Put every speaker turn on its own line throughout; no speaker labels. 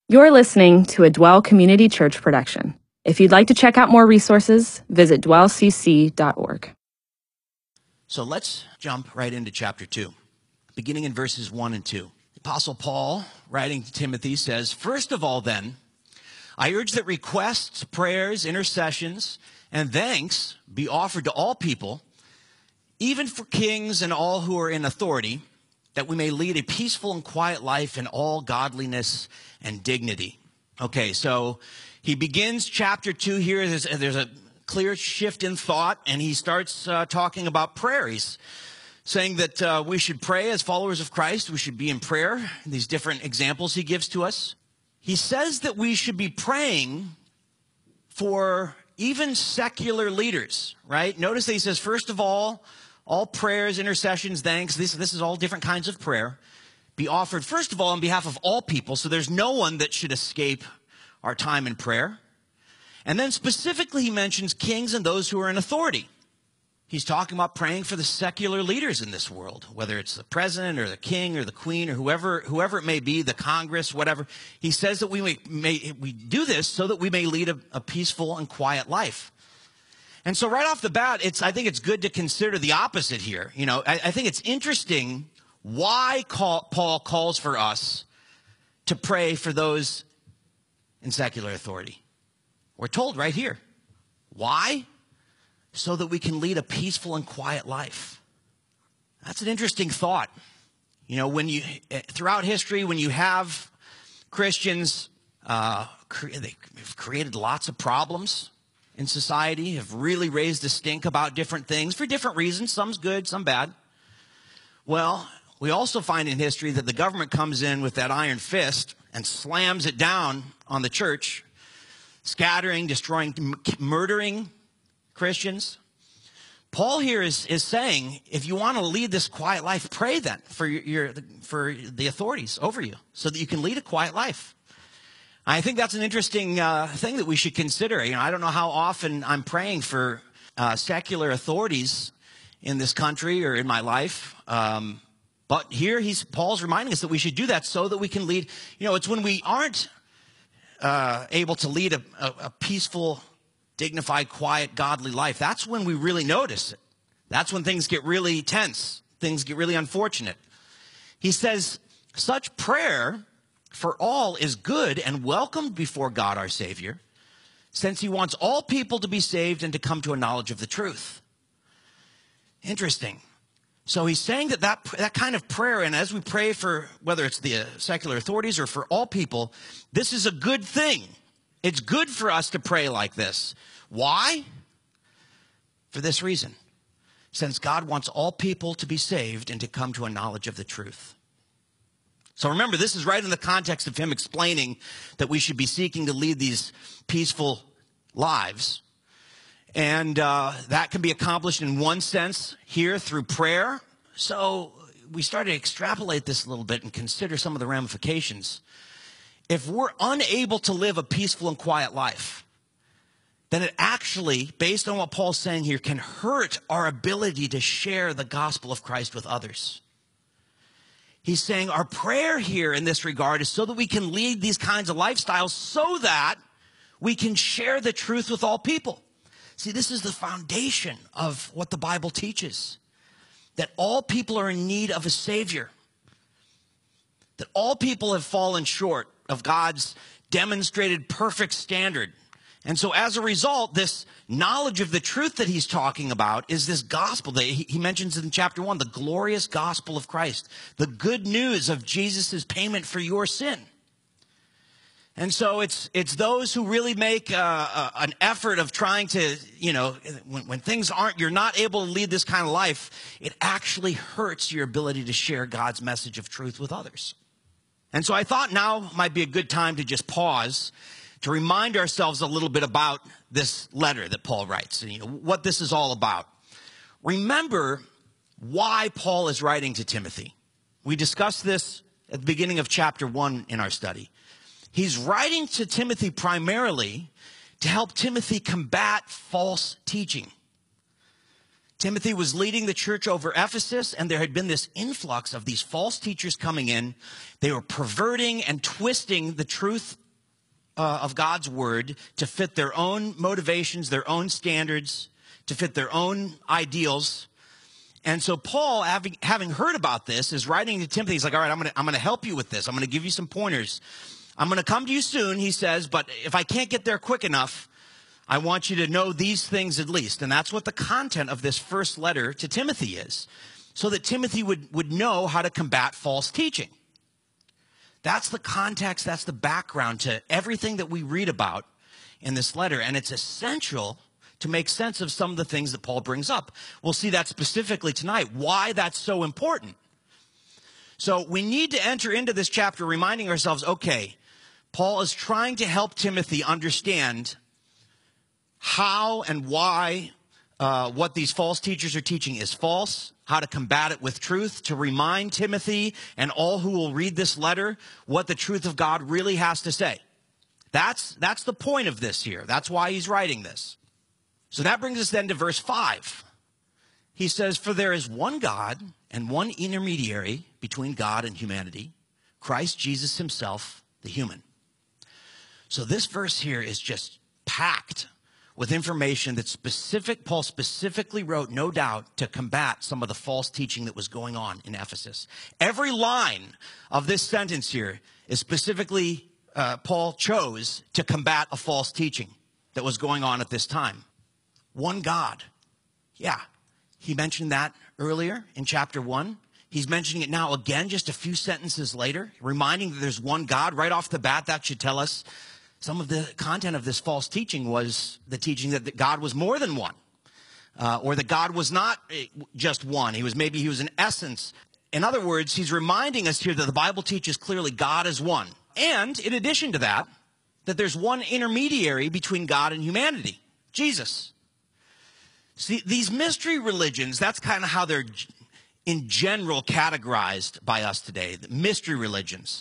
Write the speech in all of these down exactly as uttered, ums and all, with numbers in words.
You're listening to a Dwell Community Church production. If you'd like to check out more resources, visit dwell c c dot org.
So let's jump right into chapter two, beginning in verses one and two. The Apostle Paul, writing to Timothy, says, "First of all, then, I urge that requests, prayers, intercessions, and thanks be offered to all people, even for kings and all who are in authority, that we may lead a peaceful and quiet life in all godliness and dignity." Okay, so he begins chapter two here. There's, there's a clear shift in thought, and he starts uh, talking about prayer. He's saying that uh, we should pray as followers of Christ. We should be in prayer. These different examples he gives to us. He says that we should be praying for even secular leaders, right? Notice that he says, first of all, all prayers, intercessions, thanks, this, this is all different kinds of prayer, be offered, first of all, on behalf of all people. So there's no one that should escape our time in prayer. And then specifically he mentions kings and those who are in authority. He's talking about praying for the secular leaders in this world, whether it's the president or the king or the queen or whoever, whoever it may be, the Congress, whatever. He says that we may, may we do this so that we may lead a, a peaceful and quiet life. And so right off the bat, it's, I think it's good to consider the opposite here. You know, I, I think it's interesting why call, Paul calls for us to pray for those in secular authority. We're told right here. Why? So that we can lead a peaceful and quiet life. That's an interesting thought. You know, when you, throughout history, when you have Christians, uh, cre- they've created lots of problems in society, have really raised a stink about different things for different reasons. Some's good, some bad. Well, we also find in history that the government comes in with that iron fist and slams it down on the church, scattering, destroying, m- murdering Christians. Paul here is, is saying, if you want to lead this quiet life, pray then for your, your for the authorities over you so that you can lead a quiet life. I think that's an interesting uh, thing that we should consider. You know, I don't know how often I'm praying for uh, secular authorities in this country or in my life. Um, but here he's Paul's reminding us that we should do that so that we can lead. You know, it's when we aren't uh, able to lead a, a, a peaceful, dignified, quiet, godly life. That's when we really notice it. That's when things get really tense. Things get really unfortunate. He says, such prayer for all is good and welcomed before God our Savior, since he wants all people to be saved and to come to a knowledge of the truth. Interesting. So he's saying that that, that kind of prayer, and as we pray for whether it's the secular authorities or for all people, this is a good thing. It's good for us to pray like this. Why? For this reason. Since God wants all people to be saved and to come to a knowledge of the truth. So remember, this is right in the context of him explaining that we should be seeking to lead these peaceful lives. And uh, that can be accomplished in one sense here through prayer. So we started to extrapolate this a little bit and consider some of the ramifications. If we're unable to live a peaceful and quiet life, then it actually, based on what Paul's saying here, can hurt our ability to share the gospel of Christ with others. He's saying our prayer here in this regard is so that we can lead these kinds of lifestyles so that we can share the truth with all people. See, this is the foundation of what the Bible teaches, that all people are in need of a Savior, that all people have fallen short of God's demonstrated perfect standard. And so as a result, this knowledge of the truth that he's talking about is this gospel that he, he mentions in chapter one, the glorious gospel of Christ, the good news of Jesus' payment for your sin. And so it's it's those who really make uh, uh, an effort of trying to, you know, when, when things aren't, you're not able to lead this kind of life, it actually hurts your ability to share God's message of truth with others. And so I thought now might be a good time to just pause to remind ourselves a little bit about this letter that Paul writes, and, you know, what this is all about. Remember why Paul is writing to Timothy. We discussed this at the beginning of chapter one in our study. He's writing to Timothy primarily to help Timothy combat false teaching. Timothy was leading the church over Ephesus, and there had been this influx of these false teachers coming in. They were perverting and twisting the truth uh, of God's word to fit their own motivations, their own standards, to fit their own ideals. And so Paul, having, having heard about this, is writing to Timothy. He's like, all right, I'm going to I'm going to help you with this. I'm going to give you some pointers. I'm going to come to you soon, he says, but if I can't get there quick enough, I want you to know these things at least. And that's what the content of this first letter to Timothy is, so that Timothy would, would know how to combat false teaching. That's the context, that's the background to everything that we read about in this letter. And it's essential to make sense of some of the things that Paul brings up. We'll see that specifically tonight, why that's so important. So we need to enter into this chapter reminding ourselves, okay, Paul is trying to help Timothy understand how and why uh, what these false teachers are teaching is false, how to combat it with truth, to remind Timothy and all who will read this letter what the truth of God really has to say. That's, that's the point of this here. That's why he's writing this. So that brings us then to verse five. He says, for there is one God and one intermediary between God and humanity, Christ Jesus himself, the human. So this verse here is just packed with information that specific, Paul specifically wrote, no doubt, to combat some of the false teaching that was going on in Ephesus. Every line of this sentence here is specifically, uh, Paul chose to combat a false teaching that was going on at this time. One God. Yeah, he mentioned that earlier in chapter one. He's mentioning it now again, just a few sentences later, reminding that there's one God. Right off the bat, that should tell us some of the content of this false teaching was the teaching that, that God was more than one, uh, or that God was not just one. He was maybe he was an essence. In other words, he's reminding us here that the Bible teaches clearly God is one. And in addition to that, that there's one intermediary between God and humanity, Jesus. See, these mystery religions, that's kind of how they're in general categorized by us today, the mystery religions.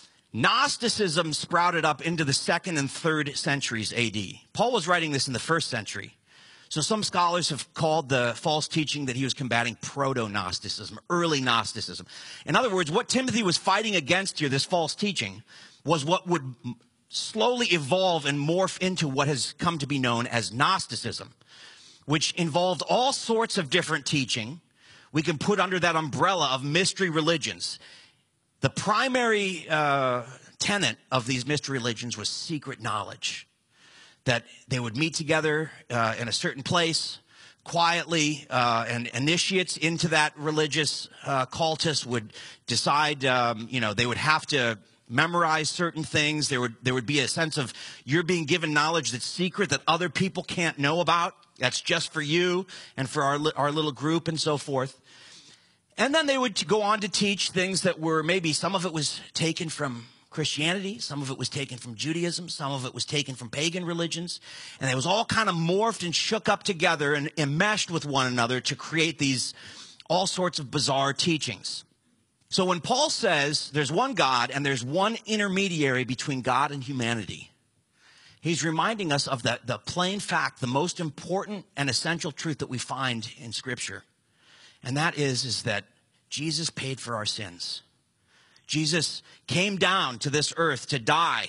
Gnosticism sprouted up into the second and third centuries A D. Paul was writing this in the first century. So some scholars have called the false teaching that he was combating proto-Gnosticism, early Gnosticism. In other words, what Timothy was fighting against here, this false teaching, was what would slowly evolve and morph into what has come to be known as Gnosticism, which involved all sorts of different teaching we can put under that umbrella of mystery religions. The primary uh, tenet of these mystery religions was secret knowledge, that they would meet together uh, in a certain place quietly, uh, and initiates into that religious uh, cultus would decide, um, you know, they would have to memorize certain things. There would, there would be a sense of you're being given knowledge that's secret that other people can't know about. That's just for you and for our, our little group and so forth. And then they would go on to teach things that were maybe some of it was taken from Christianity, some of it was taken from Judaism, some of it was taken from pagan religions. And it was all kind of morphed and shook up together and enmeshed with one another to create these all sorts of bizarre teachings. So when Paul says there's one God and there's one intermediary between God and humanity, he's reminding us of the, the plain fact, the most important and essential truth that we find in Scripture. And that is, is that Jesus paid for our sins. Jesus came down to this earth to die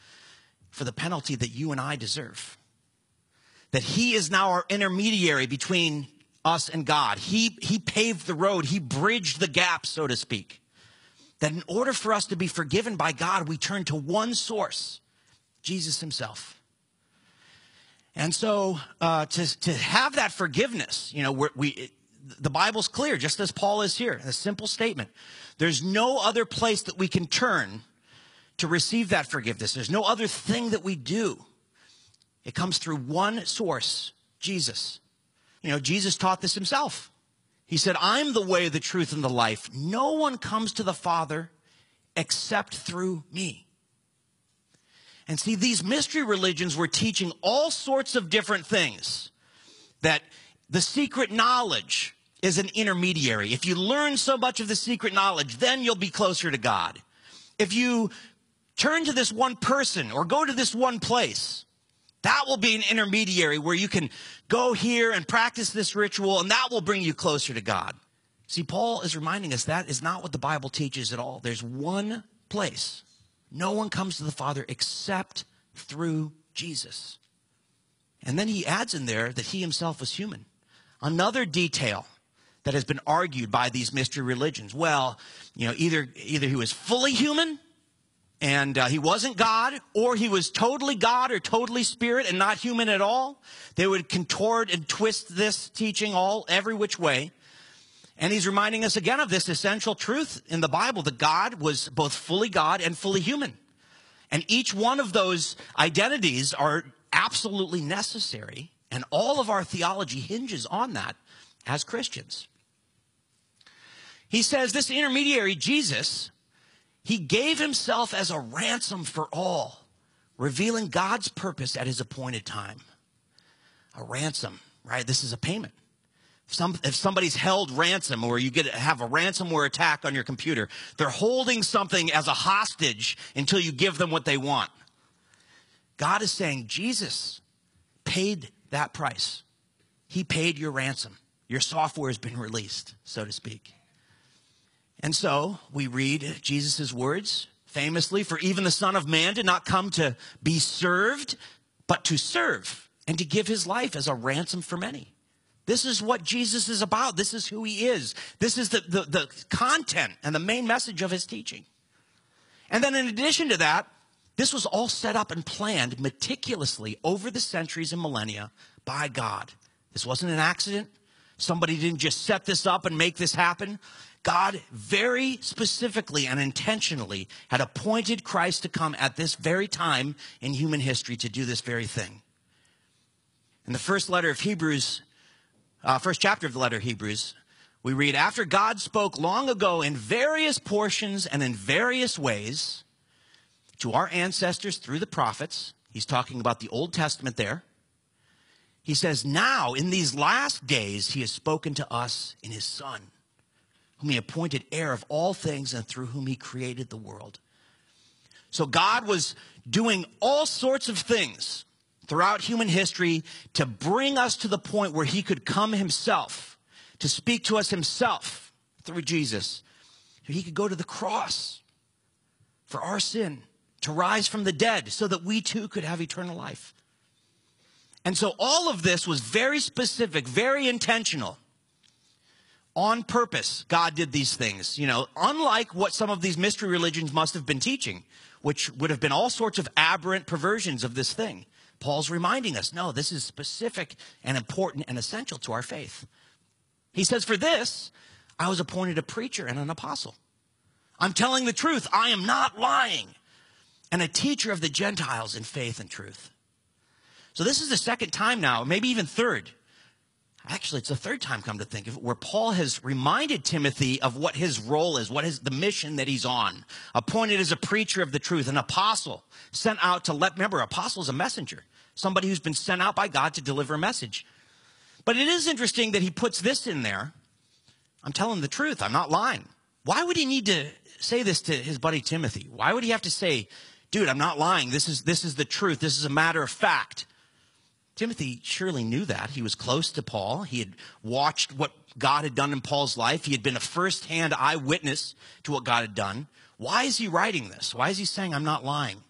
for the penalty that you and I deserve. That he is now our intermediary between us and God. He, he paved the road. He bridged the gap, so to speak. That in order for us to be forgiven by God, we turn to one source, Jesus himself. And so uh, to, to have that forgiveness, you know, we're, we... It, the Bible's clear, just as Paul is here, a simple statement. There's no other place that we can turn to receive that forgiveness. There's no other thing that we do. It comes through one source, Jesus. You know, Jesus taught this himself. He said, I'm the way, the truth, and the life. No one comes to the Father except through me. And see, these mystery religions were teaching all sorts of different things. That the secret knowledge is an intermediary. If you learn so much of the secret knowledge, then you'll be closer to God. If you turn to this one person or go to this one place, That will be an intermediary where you can go here and practice this ritual, and that will bring you closer to God. See, Paul is reminding us that is not what the Bible teaches at all. There's one place. No one comes to the Father except through Jesus. And then he adds in there that he himself was human. Another detail that has been argued by these mystery religions. Well, you know, either, either he was fully human and uh, he wasn't God, or he was totally God or totally spirit and not human at all. They would contort and twist this teaching all every which way. And he's reminding us again of this essential truth in the Bible, that God was both fully God and fully human. And each one of those identities are absolutely necessary, and all of our theology hinges on that as Christians. He says this intermediary, Jesus, he gave himself as a ransom for all, revealing God's purpose at his appointed time. A ransom, right? This is a payment. Some, if somebody's held ransom, or you get have a ransomware attack on your computer, they're holding something as a hostage until you give them what they want. God is saying Jesus paid that price. He paid your ransom. Your software has been released, so to speak. And so we read Jesus' words famously, for even the Son of Man did not come to be served, but to serve and to give his life as a ransom for many. This is what Jesus is about. This is who he is. This is the, the, the content and the main message of his teaching. And then in addition to that, this was all set up and planned meticulously over the centuries and millennia by God. This wasn't an accident. Somebody didn't just set this up and make this happen. God very specifically and intentionally had appointed Christ to come at this very time in human history to do this very thing. In the first letter of Hebrews, uh, first chapter of the letter of Hebrews, we read, after God spoke long ago in various portions and in various ways to our ancestors through the prophets, he's talking about the Old Testament there. He says, now in these last days he has spoken to us in his Son, whom he appointed heir of all things and through whom he created the world. So God was doing all sorts of things throughout human history to bring us to the point where he could come himself, to speak to us himself through Jesus. He could go to the cross for our sin, to rise from the dead so that we too could have eternal life. And so all of this was very specific, very intentional. On purpose, God did these things, you know, unlike what some of these mystery religions must have been teaching, which would have been all sorts of aberrant perversions of this thing. Paul's reminding us, no, this is specific and important and essential to our faith. He says, for this, I was appointed a preacher and an apostle. I'm telling the truth. I am not lying. And a teacher of the Gentiles in faith and truth. So this is the second time now, maybe even third. Actually, it's the third time, come to think of it, where Paul has reminded Timothy of what his role is, what is the mission that he's on. Appointed as a preacher of the truth, an apostle, sent out to let, remember, apostle is a messenger, somebody who's been sent out by God to deliver a message. But it is interesting that he puts this in there. I'm telling the truth, I'm not lying. Why would he need to say this to his buddy Timothy? Why would he have to say, dude, I'm not lying, this is, this is the truth, this is a matter of fact? Timothy surely knew that. He was close to Paul. He had watched what God had done in Paul's life. He had been a first-hand eyewitness to what God had done. Why is he writing this? Why is he saying, I'm not lying?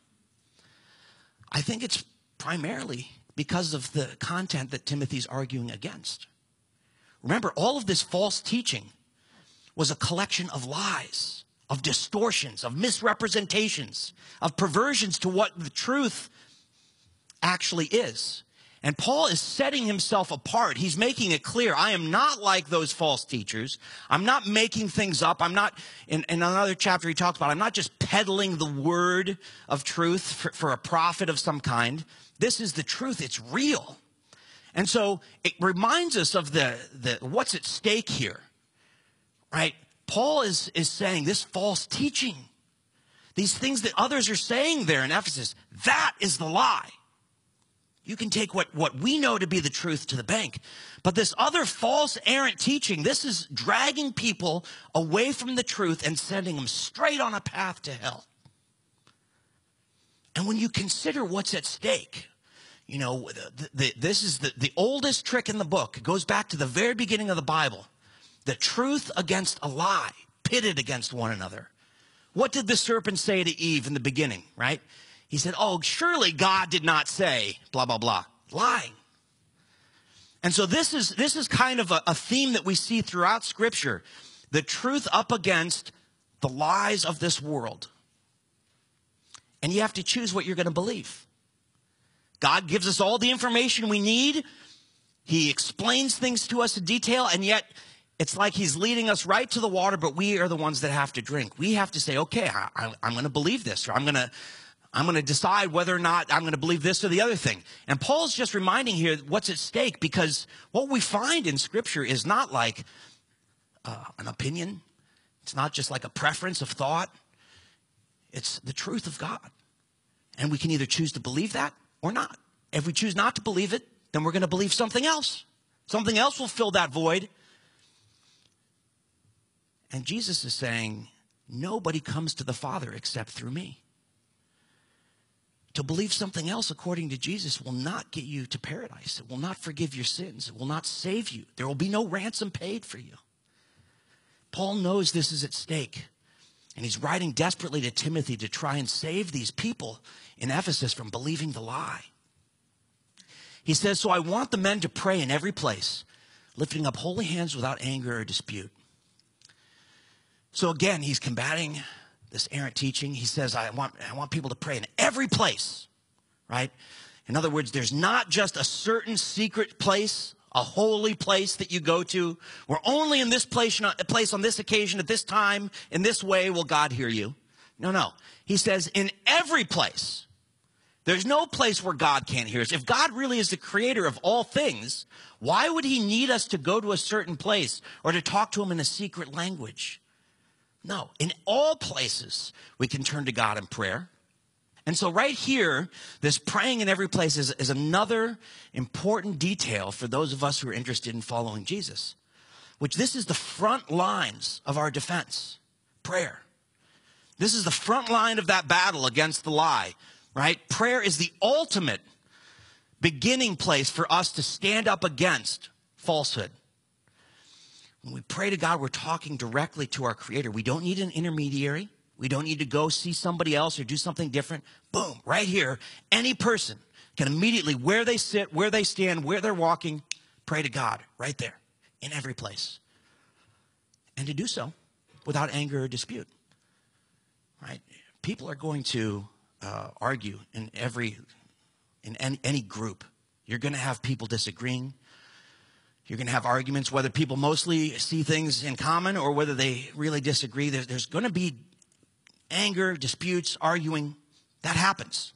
I think it's primarily because of the content that Timothy's arguing against. Remember, all of this false teaching was a collection of lies, of distortions, of misrepresentations, of perversions to what the truth actually is. And Paul is setting himself apart. He's making it clear, I am not like those false teachers. I'm not making things up. I'm not, in, in another chapter he talks about, I'm not just peddling the word of truth for, for a profit of some kind. This is the truth. It's real. And so it reminds us of the, the what's at stake here, right? Paul is, is saying this false teaching, these things that others are saying there in Ephesus, that is the lie. You can take what, what we know to be the truth to the bank. But this other false, errant teaching, this is dragging people away from the truth and sending them straight on a path to hell. And when you consider what's at stake, You know, the, the, this is the, the oldest trick in the book. It goes back to the very beginning of the Bible. The truth against a lie, pitted against one another. What did the serpent say to Eve in the beginning, right? He said, oh, surely God did not say, blah, blah, blah. Lying. And so this is, this is kind of a, a theme that we see throughout Scripture. The truth up against the lies of this world. And you have to choose what you're going to believe. God gives us all the information we need. He explains things to us in detail, and yet it's like he's leading us right to the water, but we are the ones that have to drink. We have to say, okay, I, I, I'm going to believe this, or I'm going to I'm going to decide whether or not I'm going to believe this or the other thing. And Paul's just reminding here what's at stake, because what we find in Scripture is not like uh, an opinion. It's not just like a preference of thought. It's the truth of God. And we can either choose to believe that or not. If we choose not to believe it, then we're going to believe something else. Something else will fill that void. And Jesus is saying, nobody comes to the Father except through me. To believe something else, according to Jesus, will not get you to paradise. It will not forgive your sins. It will not save you. There will be no ransom paid for you. Paul knows this is at stake. And he's writing desperately to Timothy to try and save these people in Ephesus from believing the lie. He says, so I want the men to pray in every place, lifting up holy hands without anger or dispute. So again, he's combating this errant teaching. He says, I want, I want people to pray in every place, right? In other words, there's not just a certain secret place, a holy place that you go to, where only in this place, place on this occasion, at this time, in this way will God hear you. No, no. He says in every place. There's no place where God can't hear us. If God really is the creator of all things, why would he need us to go to a certain place or to talk to him in a secret language? No, in all places we can turn to God in prayer. And so right here, this praying in every place is, is another important detail for those of us who are interested in following Jesus, which this is the front lines of our defense, prayer. This is the front line of that battle against the lie, right? Prayer is the ultimate beginning place for us to stand up against falsehood. When we pray to God, we're talking directly to our Creator. We don't need an intermediary. We don't need to go see somebody else or do something different. Boom, right here, any person can immediately, where they sit, where they stand, where they're walking, pray to God right there in every place. And to do so without anger or dispute, right? People are going to uh, argue in every, in any, any group. You're going to have people disagreeing. You're going to have arguments, whether people mostly see things in common or whether they really disagree. There's, there's going to be anger, disputes, arguing. That happens.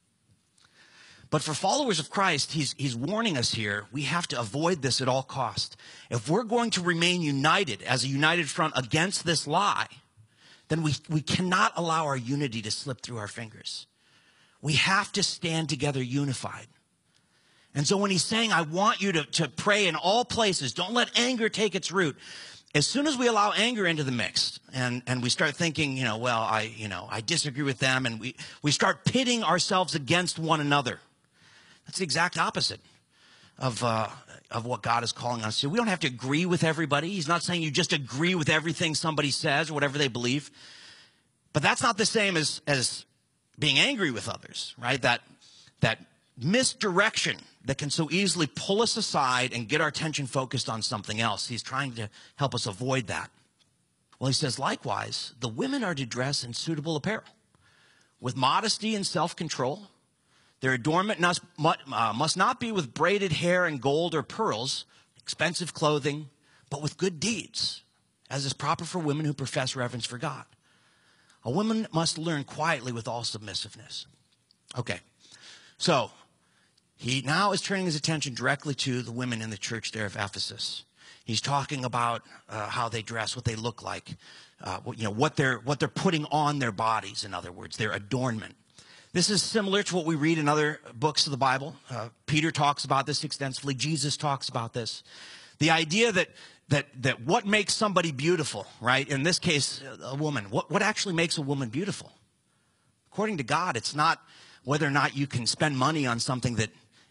But for followers of Christ, he's, he's warning us here, we have to avoid this at all costs. If we're going to remain united as a united front against this lie, then we, we cannot allow our unity to slip through our fingers. We have to stand together unified. And so when he's saying, I want you to, to pray in all places, don't let anger take its root. As soon as we allow anger into the mix and, and we start thinking, you know, well, I, you know, I disagree with them, and we, we start pitting ourselves against one another. That's the exact opposite of, uh, of what God is calling us to. We don't have to agree with everybody. He's not saying you just agree with everything somebody says or whatever they believe. But that's not the same as, as being angry with others, right? That, that misdirection that can so easily pull us aside and get our attention focused on something else. He's trying to help us avoid that. Well, he says, likewise, the women are to dress in suitable apparel, with modesty and self-control. Their adornment must, uh, must not be with braided hair and gold or pearls, expensive clothing, but with good deeds, as is proper for women who profess reverence for God. A woman must learn quietly with all submissiveness. Okay, so he now is turning his attention directly to the women in the church there of Ephesus. He's talking about uh, how they dress, what they look like, uh, what, you know, what they're what they're putting on their bodies. In other words, their adornment. This is similar to what we read in other books of the Bible. Uh, Peter talks about this extensively. Jesus talks about this. The idea that that that what makes somebody beautiful, right? In this case, a woman. What what actually makes a woman beautiful? According to God, it's not whether or not you can spend money on something that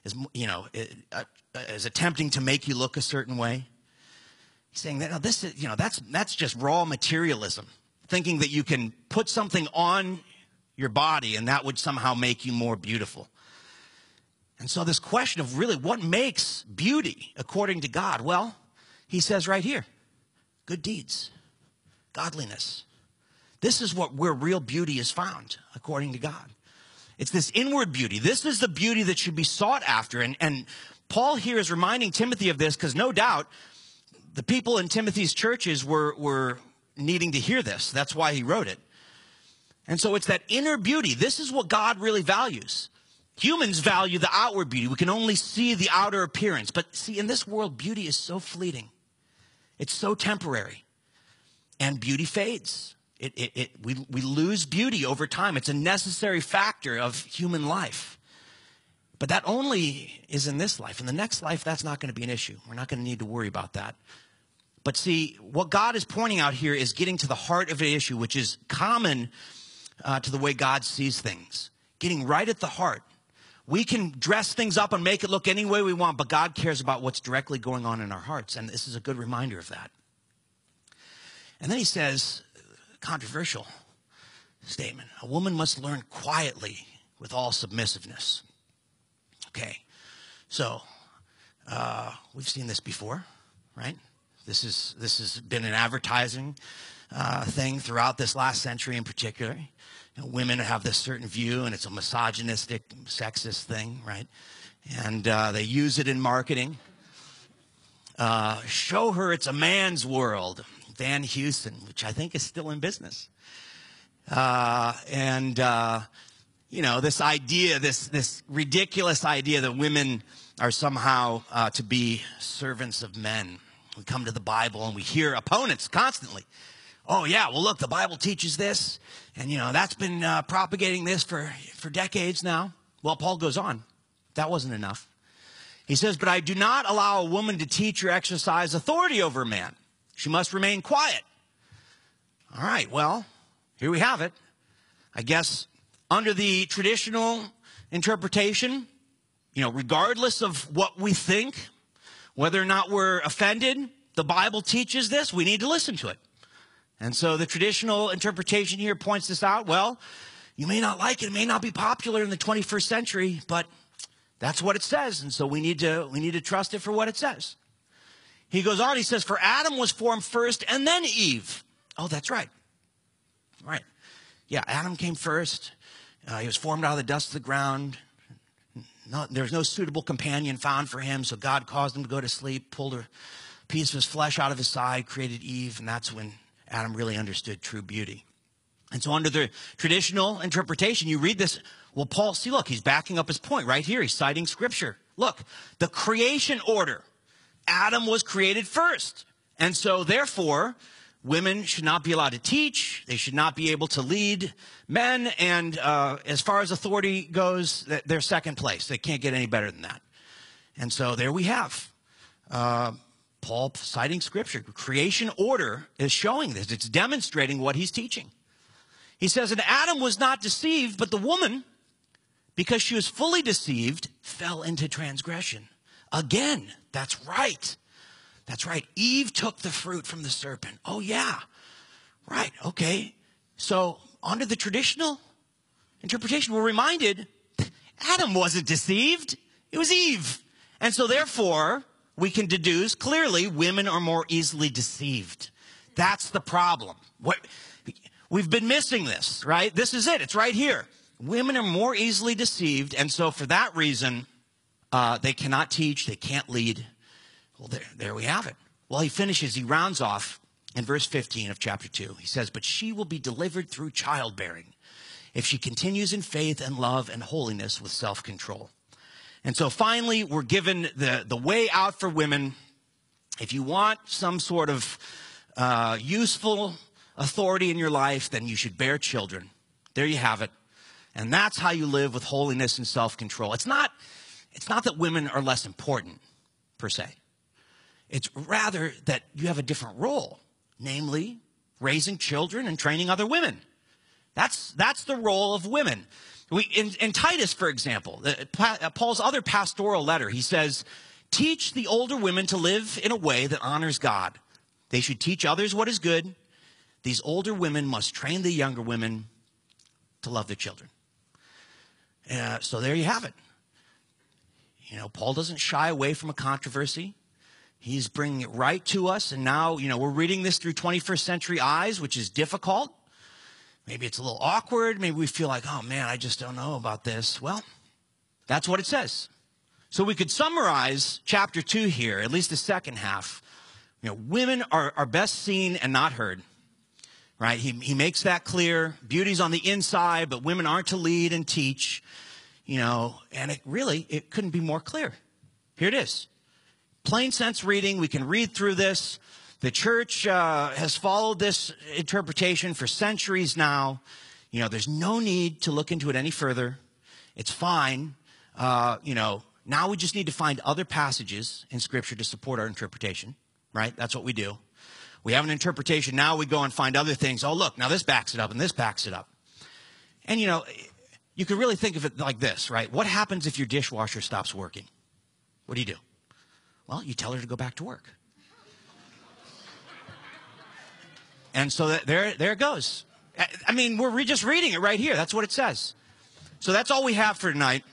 is, you know, is attempting to make you look a certain way. He's saying that, no, this is, you know, that's, that's just raw materialism, thinking that you can put something on your body and that would somehow make you more beautiful. And so this question of really what makes beauty according to God? Well, he says right here, good deeds, godliness. This is what where real beauty is found according to God. It's this inward beauty. This is the beauty that should be sought after. And, and Paul here is reminding Timothy of this because no doubt the people in Timothy's churches were, were needing to hear this. That's why he wrote it. And so it's that inner beauty. This is what God really values. Humans value the outward beauty. We can only see the outer appearance. But see, in this world, beauty is so fleeting. It's so temporary. And beauty fades. It, it, it, we, we lose beauty over time. It's a necessary factor of human life. But that only is in this life. In the next life, that's not going to be an issue. We're not going to need to worry about that. But see, what God is pointing out here is getting to the heart of the issue, which is common uh, to the way God sees things. Getting right at the heart. We can dress things up and make it look any way we want, but God cares about what's directly going on in our hearts. And this is a good reminder of that. And then he says, controversial statement, a woman must learn quietly with all submissiveness. Okay, so uh, we've seen this before, right? This is this has been an advertising uh, thing throughout this last century in particular. You know, women have this certain view, and it's a misogynistic, sexist thing, right? And uh, they use it in marketing. Uh, show her it's a man's world. Van Houston, which I think is still in business. Uh, and, uh, you know, this idea, this, this ridiculous idea that women are somehow uh, to be servants of men. We come to the Bible and we hear opponents constantly. Oh, yeah, well, look, the Bible teaches this. And, you know, that's been uh, propagating this for, for decades now. Well, Paul goes on. That wasn't enough. He says, but I do not allow a woman to teach or exercise authority over a man. She must remain quiet. All right, well, here we have it. I guess under the traditional interpretation, you know, regardless of what we think, whether or not we're offended, the Bible teaches this, we need to listen to it. And so the traditional interpretation here points this out. Well, you may not like it, it may not be popular in the twenty-first century, but that's what it says. And so we need to, we need to trust it for what it says. He goes on, he says, for Adam was formed first and then Eve. Oh, that's right. Right. Yeah, Adam came first. Uh, he was formed out of the dust of the ground. No, there was no suitable companion found for him, so God caused him to go to sleep, pulled a piece of his flesh out of his side, created Eve, and that's when Adam really understood true beauty. And so under the traditional interpretation, you read this, well, Paul, see, look, he's backing up his point right here. He's citing Scripture. Look, the creation order. Adam was created first. And so, therefore, women should not be allowed to teach. They should not be able to lead men. And uh, as far as authority goes, they're second place. They can't get any better than that. And so there we have uh, Paul citing Scripture. Creation order is showing this. It's demonstrating what he's teaching. He says, and Adam was not deceived, but the woman, because she was fully deceived, fell into transgression. Again, that's right. That's right. Eve took the fruit from the serpent. Oh, yeah. Right. Okay. So under the traditional interpretation, we're reminded Adam wasn't deceived. It was Eve. And so therefore, we can deduce clearly women are more easily deceived. That's the problem. What, we've been missing this, right? This is it. It's right here. Women are more easily deceived. And so for that reason, Uh, they cannot teach. They can't lead. Well, there, there we have it. Well, he finishes. He rounds off in verse fifteen of chapter two. He says, but she will be delivered through childbearing if she continues in faith and love and holiness with self-control. And so finally, we're given the, the way out for women. If you want some sort of uh, useful authority in your life, then you should bear children. There you have it. And that's how you live with holiness and self-control. It's not... It's not that women are less important, per se. It's rather that you have a different role, namely raising children and training other women. That's, that's the role of women. We, in, in Titus, for example, uh, Paul's other pastoral letter, he says, teach the older women to live in a way that honors God. They should teach others what is good. These older women must train the younger women to love their children. Uh, so there you have it. You know, Paul doesn't shy away from a controversy. He's bringing it right to us. And now, you know, we're reading this through twenty-first century eyes, which is difficult. Maybe it's a little awkward. Maybe we feel like, oh, man, I just don't know about this. Well, that's what it says. So we could summarize chapter two here, at least the second half. You know, women are, are best seen and not heard, right? He, he makes that clear. Beauty's on the inside, but women aren't to lead and teach, you know, and it really, it couldn't be more clear. Here it is. Plain sense reading. We can read through this. The church uh, has followed this interpretation for centuries now. You know, there's no need to look into it any further. It's fine. Uh, you know, now we just need to find other passages in Scripture to support our interpretation, right? That's what we do. We have an interpretation. Now we go and find other things. Oh, look, now this backs it up and this backs it up. And, you know, you could really think of it like this, right? What happens if your dishwasher stops working? What do you do? Well, you tell her to go back to work. And so that, there, there it goes. I mean, we're re- just reading it right here. That's what it says. So that's all we have for tonight.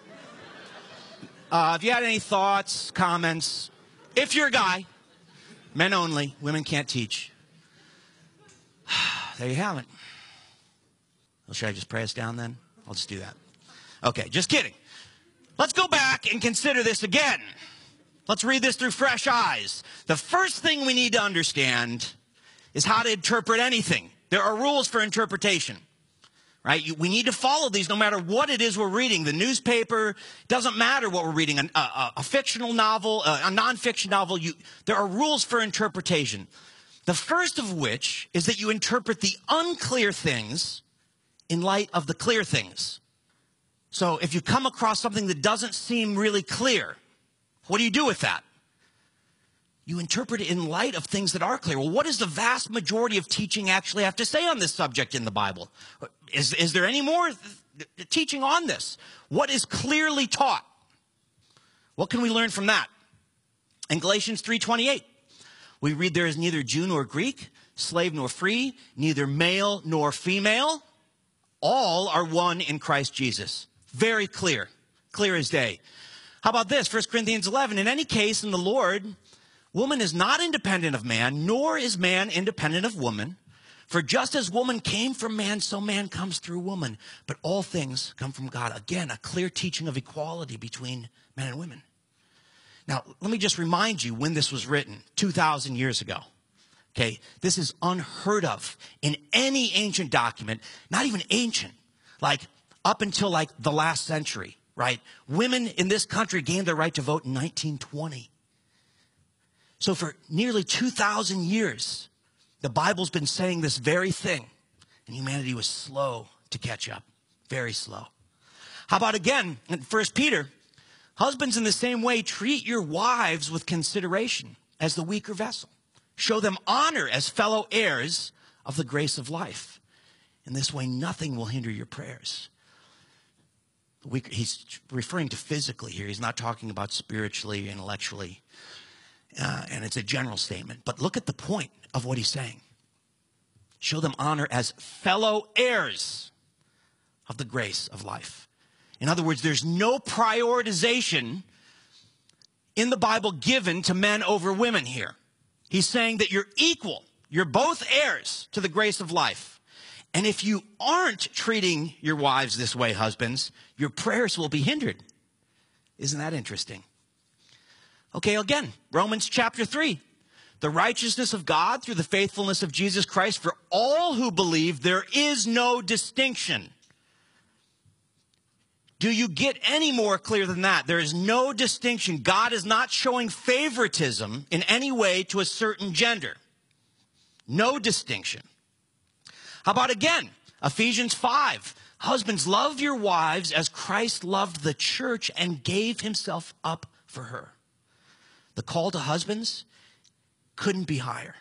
Uh, if you had any thoughts, comments, if you're a guy, men only, women can't teach. There you have it. Well, should I just pray us down then? I'll just do that. Okay, just kidding. Let's go back and consider this again. Let's read this through fresh eyes. The first thing we need to understand is how to interpret anything. There are rules for interpretation, right? You, we need to follow these no matter what it is we're reading. The newspaper, doesn't matter what we're reading. A, a, a fictional novel, a, a nonfiction novel, you, there are rules for interpretation. The first of which is that you interpret the unclear things in light of the clear things. So if you come across something that doesn't seem really clear, what do you do with that? You interpret it in light of things that are clear. Well, what does the vast majority of teaching actually have to say on this subject in the Bible? Is, is there any more th- teaching on this? What is clearly taught? What can we learn from that? In Galatians three twenty-eight, we read there is neither Jew nor Greek, slave nor free, neither male nor female. All are one in Christ Jesus. Very clear, clear as day. How about this? First Corinthians eleven, in any case, in the Lord, woman is not independent of man, nor is man independent of woman. For just as woman came from man, so man comes through woman. But all things come from God. Again, a clear teaching of equality between men and women. Now, let me just remind you when this was written, two thousand years ago. Okay, this is unheard of in any ancient document, not even ancient, like up until like the last century, right? Women in this country gained their right to vote in nineteen twenty. So for nearly two thousand years, the Bible's been saying this very thing, and humanity was slow to catch up, very slow. How about again, in First Peter, husbands in the same way treat your wives with consideration as the weaker vessel. Show them honor as fellow heirs of the grace of life. In this way, nothing will hinder your prayers. We, he's referring to physically here. He's not talking about spiritually, intellectually. Uh, and it's a general statement. But look at the point of what he's saying. Show them honor as fellow heirs of the grace of life. In other words, there's no prioritization in the Bible given to men over women here. He's saying that you're equal. You're both heirs to the grace of life. And if you aren't treating your wives this way, husbands, your prayers will be hindered. Isn't that interesting? Okay, again, Romans chapter three. The righteousness of God through the faithfulness of Jesus Christ for all who believe, there is no distinction. Do you get any more clear than that? There is no distinction. God is not showing favoritism in any way to a certain gender. No distinction. How about again, Ephesians five. Husbands, love your wives as Christ loved the church and gave himself up for her. The call to husbands couldn't be higher.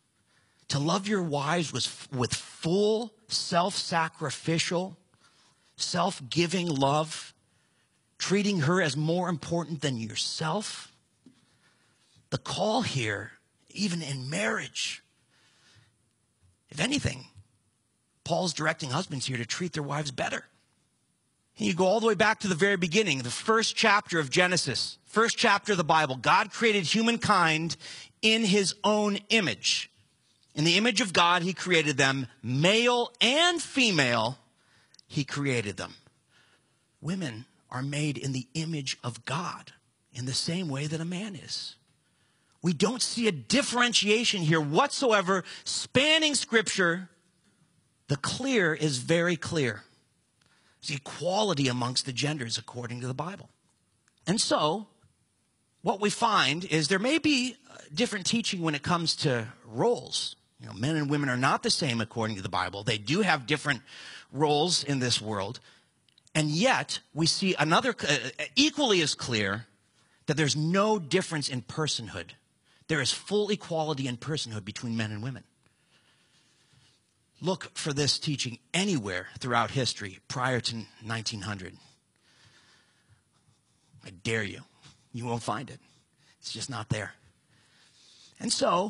To love your wives was with full self-sacrificial self-giving love, treating her as more important than yourself. The call here, even in marriage, if anything, Paul's directing husbands here to treat their wives better. And you go all the way back to the very beginning, the first chapter of Genesis, first chapter of the Bible. God created humankind in his own image. In the image of God, he created them, male and female, he created them. Women are made in the image of God in the same way that a man is. We don't see a differentiation here whatsoever spanning Scripture. The clear is very clear. There's equality amongst the genders according to the Bible. And so, what we find is there may be different teaching when it comes to roles. You know, men and women are not the same according to the Bible. They do have different roles in this world. And yet, we see another, uh, equally as clear, that there's no difference in personhood. There is full equality in personhood between men and women. Look for this teaching anywhere throughout history prior to nineteen hundred. I dare you. You won't find it. It's just not there. And so,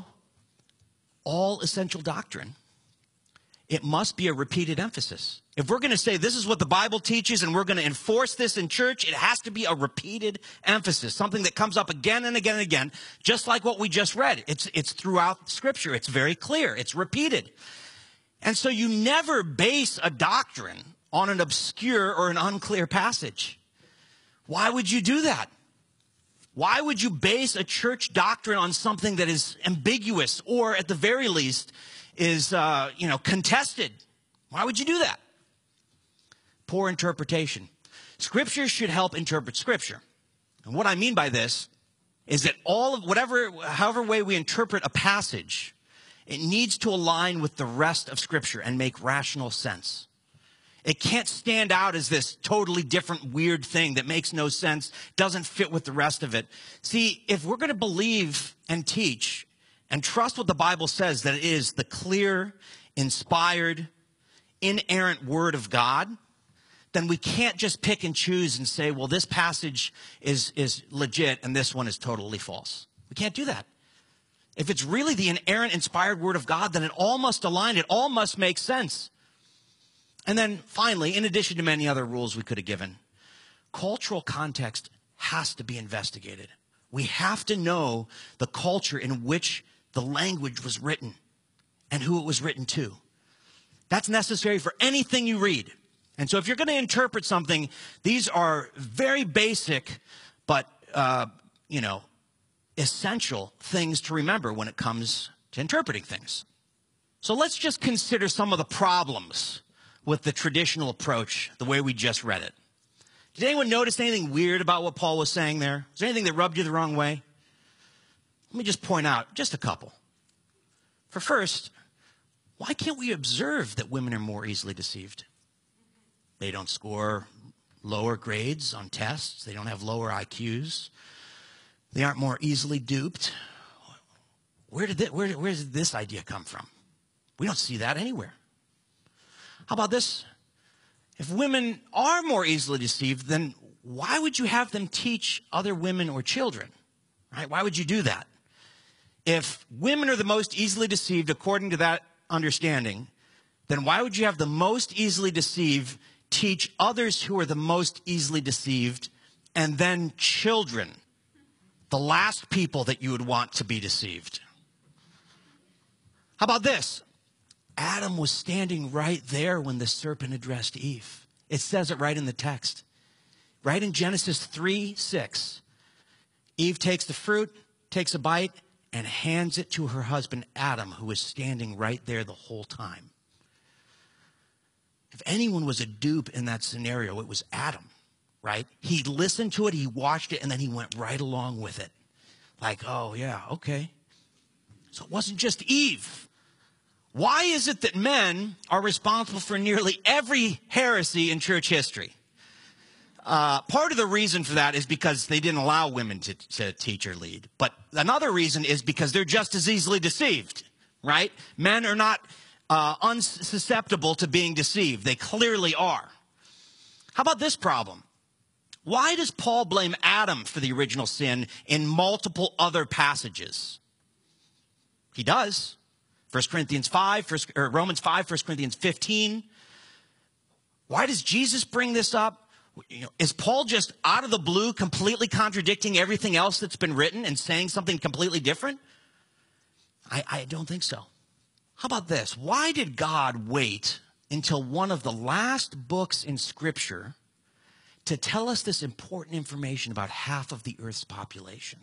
all essential doctrine, it must be a repeated emphasis. If we're going to say this is what the Bible teaches and we're going to enforce this in church, it has to be a repeated emphasis, something that comes up again and again and again, just like what we just read. It's, it's throughout Scripture. It's very clear. It's repeated. And so you never base a doctrine on an obscure or an unclear passage. Why would you do that? Why would you base a church doctrine on something that is ambiguous or at the very least is, uh, you know, contested? Why would you do that? Poor interpretation. Scripture should help interpret Scripture. And what I mean by this is that all of whatever, however way we interpret a passage, it needs to align with the rest of Scripture and make rational sense. It can't stand out as this totally different, weird thing that makes no sense, doesn't fit with the rest of it. See, if we're going to believe and teach and trust what the Bible says, that it is the clear, inspired, inerrant Word of God, then we can't just pick and choose and say, well, this passage is, is legit and this one is totally false. We can't do that. If it's really the inerrant, inspired Word of God, then it all must align. It all must make sense. And then finally, in addition to many other rules we could have given, cultural context has to be investigated. We have to know the culture in which the language was written and who it was written to. That's necessary for anything you read. And so if you're going to interpret something, these are very basic, but, uh, you know, essential things to remember when it comes to interpreting things. So let's just consider some of the problems with the traditional approach, the way we just read it. Did anyone notice anything weird about what Paul was saying there? Is there anything that rubbed you the wrong way? Let me just point out just a couple. For first, why can't we observe that women are more easily deceived? They don't score lower grades on tests. They don't have lower I Qs. They aren't more easily duped. Where did, this, where, where did this idea come from? We don't see that anywhere. How about this? If women are more easily deceived, then why would you have them teach other women or children? Right? Why would you do that? If women are the most easily deceived according to that understanding, then why would you have the most easily deceived teach others who are the most easily deceived, and then children, the last people that you would want to be deceived? How about this? Adam was standing right there when the serpent addressed Eve. It says it right in the text. Right in Genesis three six. Eve takes the fruit, takes a bite, and hands it to her husband Adam, who was standing right there the whole time. If anyone was a dupe in that scenario, it was Adam, right? He listened to it, he watched it, and then he went right along with it. Like, oh, yeah, okay. So it wasn't just Eve. Why is it that men are responsible for nearly every heresy in church history? Uh, part of the reason for that is because they didn't allow women to, to teach or lead. But another reason is because they're just as easily deceived, right? Men are not uh, unsusceptible to being deceived. They clearly are. How about this problem? Why does Paul blame Adam for the original sin in multiple other passages? He does. First Corinthians five, first, or Romans five, First Corinthians fifteen. Why does Jesus bring this up? You know, is Paul just out of the blue completely contradicting everything else that's been written and saying something completely different? I, I don't think so. How about this? Why did God wait until one of the last books in Scripture to tell us this important information about half of the earth's population?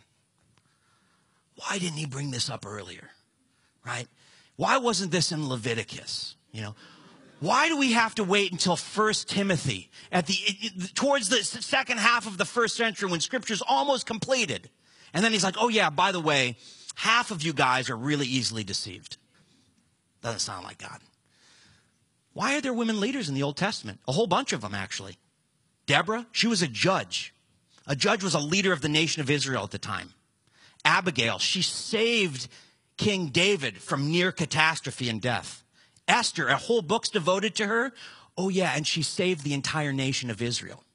Why didn't he bring this up earlier, right? Why wasn't this in Leviticus? You know, why do we have to wait until First Timothy at the towards the second half of the first century when Scripture's almost completed? And then he's like, oh yeah, by the way, half of you guys are really easily deceived. Doesn't sound like God. Why are there women leaders in the Old Testament? A whole bunch of them, actually. Deborah, she was a judge. A judge was a leader of the nation of Israel at the time. Abigail, she saved King David from near catastrophe and death. Esther, a whole book's devoted to her. Oh yeah, and she saved the entire nation of Israel.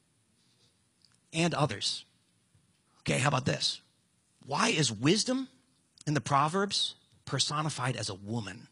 And others. Okay, how about this? Why is wisdom in the Proverbs personified as a woman?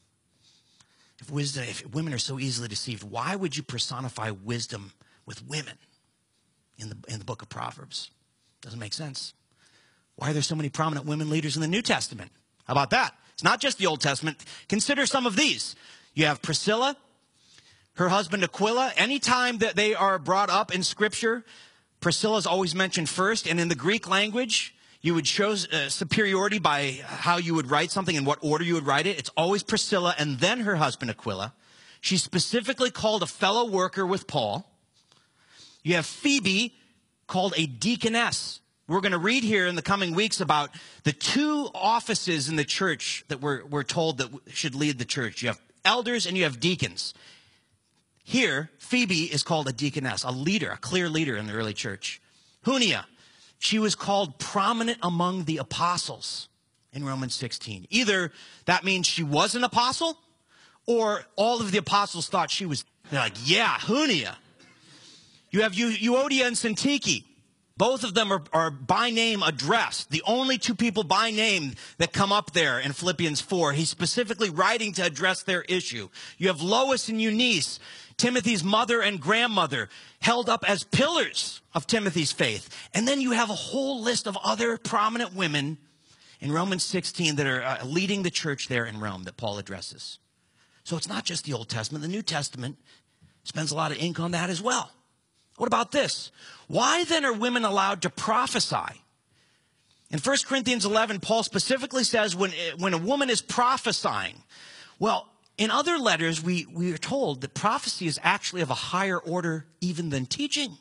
If wisdom, if women are so easily deceived, why would you personify wisdom with women in the, in the book of Proverbs? Doesn't make sense. Why are there so many prominent women leaders in the New Testament? How about that? It's not just the Old Testament. Consider some of these. You have Priscilla, her husband Aquila. Anytime that they are brought up in Scripture, Priscilla is always mentioned first. And in the Greek language, you would show uh, superiority by how you would write something and what order you would write it. It's always Priscilla and then her husband Aquila. She's specifically called a fellow worker with Paul. You have Phoebe, called a deaconess. We're going to read here in the coming weeks about the two offices in the church that we're, we're told that should lead the church. You have elders and you have deacons. Here, Phoebe is called a deaconess, a leader, a clear leader in the early church. Junia, she was called prominent among the apostles in Romans sixteen. Either that means she was an apostle, or all of the apostles thought she was. They're like, yeah, Junia. You have Euodia and Syntyche. Both of them are, are by name addressed. The only two people by name that come up there in Philippians four. He's specifically writing to address their issue. You have Lois and Eunice, Timothy's mother and grandmother, held up as pillars of Timothy's faith. And then you have a whole list of other prominent women in Romans sixteen that are uh, leading the church there in Rome that Paul addresses. So it's not just the Old Testament. The New Testament spends a lot of ink on that as well. What about this? Why then are women allowed to prophesy? In First Corinthians eleven, Paul specifically says when, when a woman is prophesying, well, in other letters, we, we are told that prophecy is actually of a higher order even than teaching.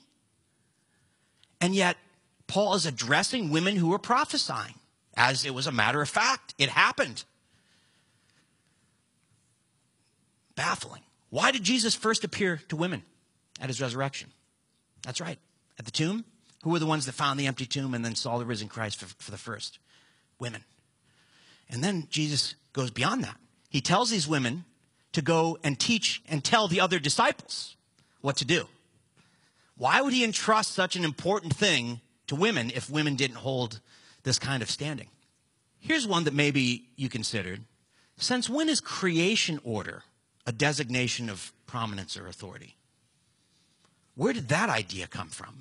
And yet, Paul is addressing women who are prophesying as it was a matter of fact. It happened. Baffling. Why did Jesus first appear to women at his resurrection? That's right. At the tomb, who were the ones that found the empty tomb and then saw the risen Christ for, for the first? Women. And then Jesus goes beyond that. He tells these women to go and teach and tell the other disciples what to do. Why would he entrust such an important thing to women if women didn't hold this kind of standing? Here's one that maybe you considered. Since when is creation order a designation of prominence or authority? Where did that idea come from?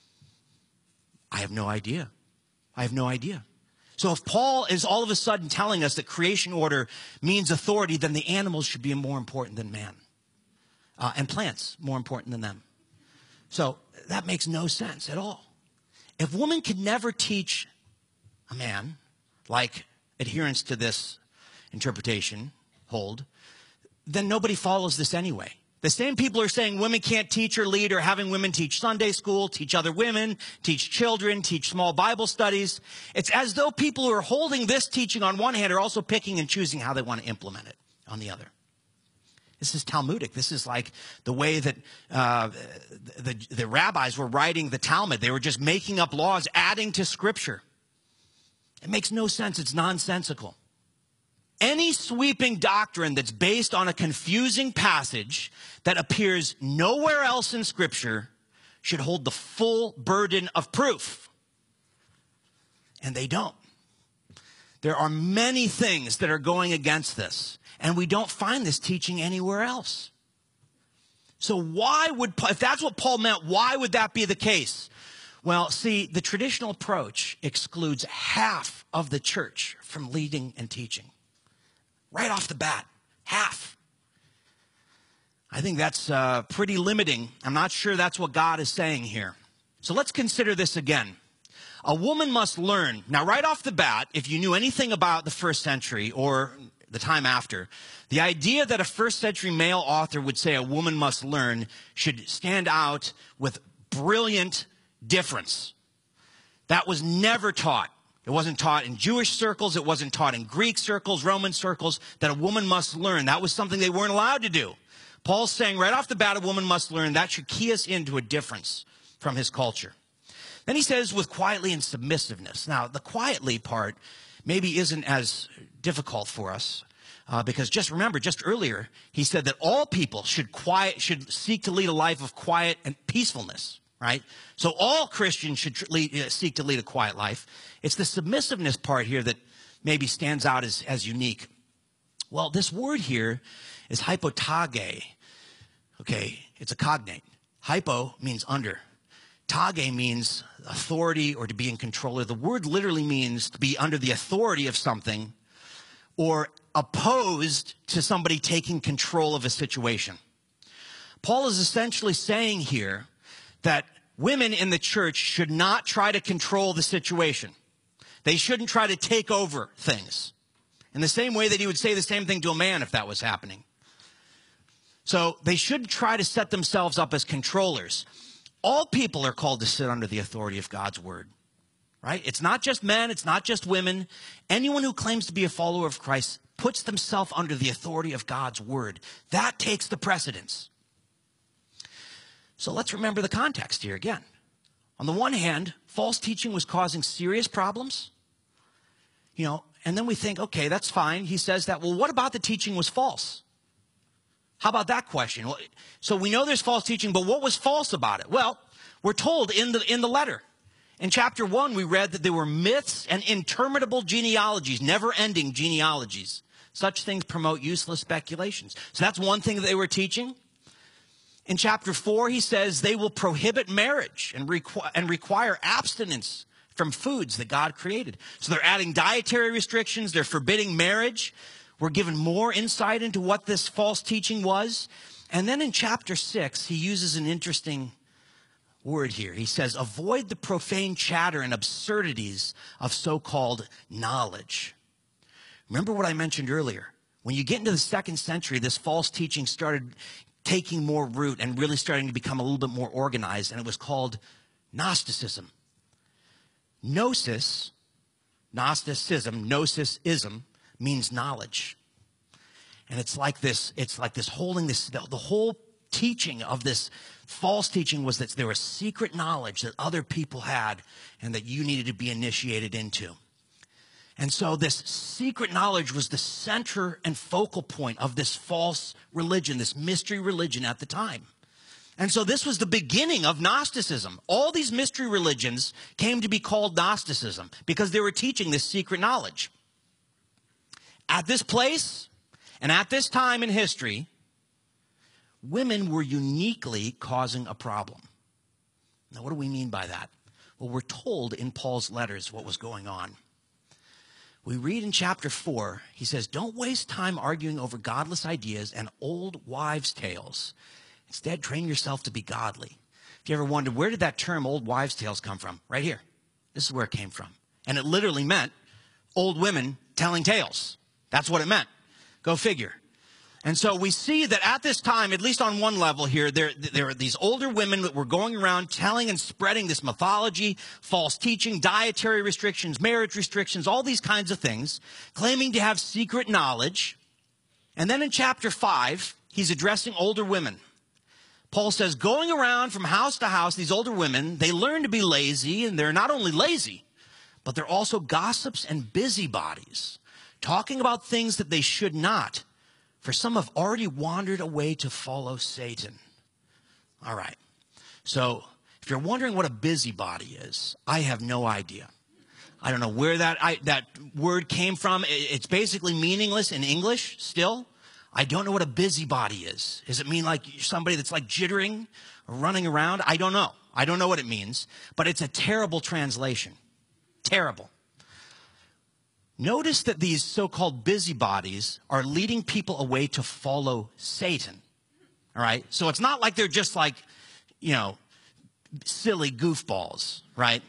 I have no idea. I have no idea. So if Paul is all of a sudden telling us that creation order means authority, then the animals should be more important than man. Uh, and plants more important than them. So that makes no sense at all. If women could never teach a man, like adherents to this interpretation hold, then nobody follows this anyway. The same people are saying women can't teach or lead or having women teach Sunday school, teach other women, teach children, teach small Bible studies. It's as though people who are holding this teaching on one hand are also picking and choosing how they want to implement it on the other. This is Talmudic. This is like the way that uh, the, the rabbis were writing the Talmud. They were just making up laws, adding to Scripture. It makes no sense. It's nonsensical. Any sweeping doctrine that's based on a confusing passage that appears nowhere else in Scripture should hold the full burden of proof. And they don't. There are many things that are going against this, and we don't find this teaching anywhere else. So why would, if that's what Paul meant, why would that be the case? Well, see, the traditional approach excludes half of the church from leading and teaching. Right off the bat, half. I think that's uh, pretty limiting. I'm not sure that's what God is saying here. So let's consider this again. A woman must learn. Now, right off the bat, if you knew anything about the first century or the time after, the idea that a first century male author would say a woman must learn should stand out with brilliant difference. That was never taught. It wasn't taught in Jewish circles. It wasn't taught in Greek circles, Roman circles, that a woman must learn. That was something they weren't allowed to do. Paul's saying right off the bat, a woman must learn. That should key us into a difference from his culture. Then he says with quietly and submissiveness. Now, the quietly part maybe isn't as difficult for us uh, because just remember, just earlier, he said that all people should quiet, should seek to lead a life of quiet and peacefulness, right? So all Christians should lead, uh, seek to lead a quiet life. It's the submissiveness part here that maybe stands out as, as unique. Well, this word here is hypotage. Okay, it's a cognate. Hypo means under. Tage means authority or to be in control. The word literally means to be under the authority of something or opposed to somebody taking control of a situation. Paul is essentially saying here that women in the church should not try to control the situation. They shouldn't try to take over things. In the same way that he would say the same thing to a man if that was happening. So they shouldn't try to set themselves up as controllers. All people are called to sit under the authority of God's word, right? It's not just men. It's not just women. Anyone who claims to be a follower of Christ puts themselves under the authority of God's word. That takes the precedence. So let's remember the context here again. On the one hand, false teaching was causing serious problems, you know, and then we think, okay, that's fine. He says that. Well, what about the teaching was false? How about that question? So we know there's false teaching, but what was false about it? Well, we're told in the, in the letter. In chapter one, we read that there were myths and interminable genealogies, never-ending genealogies. Such things promote useless speculations. So that's one thing that they were teaching. In chapter four, he says they will prohibit marriage and, requ- and require abstinence from foods that God created. So they're adding dietary restrictions. They're forbidding marriage. We're given more insight into what this false teaching was. And then in chapter six, he uses an interesting word here. He says, avoid the profane chatter and absurdities of so-called knowledge. Remember what I mentioned earlier. When you get into the second century, this false teaching started taking more root and really starting to become a little bit more organized, and it was called Gnosticism. Gnosis, Gnosticism, Gnosis-ism, means knowledge. And it's like this, it's like this holding this, the, the whole teaching of this false teaching was that there was secret knowledge that other people had and that you needed to be initiated into. And so this secret knowledge was the center and focal point of this false religion, this mystery religion at the time. And so this was the beginning of Gnosticism. All these mystery religions came to be called Gnosticism because they were teaching this secret knowledge. At this place and at this time in history, women were uniquely causing a problem. Now, what do we mean by that? Well, we're told in Paul's letters what was going on. We read in chapter four, he says, don't waste time arguing over godless ideas and old wives' tales. Instead, train yourself to be godly. If you ever wondered, where did that term old wives' tales come from? Right here. This is where it came from. And it literally meant old women telling tales. That's what it meant. Go figure. And so we see that at this time, at least on one level here, there, there are these older women that were going around telling and spreading this mythology, false teaching, dietary restrictions, marriage restrictions, all these kinds of things, claiming to have secret knowledge. And then in chapter five, he's addressing older women. Paul says, going around from house to house, these older women, they learn to be lazy, and they're not only lazy, but they're also gossips and busybodies, talking about things that they should not, for some have already wandered away to follow Satan. All right. So if you're wondering what a busybody is, I have no idea. I don't know where that I, that word came from. It's basically meaningless in English still. I don't know what a busybody is. Does it mean like somebody that's like jittering or running around? I don't know. I don't know what it means, but it's a terrible translation. Terrible. Notice that these so-called busybodies are leading people away to follow Satan. All right? So it's not like they're just like, you know, silly goofballs, right?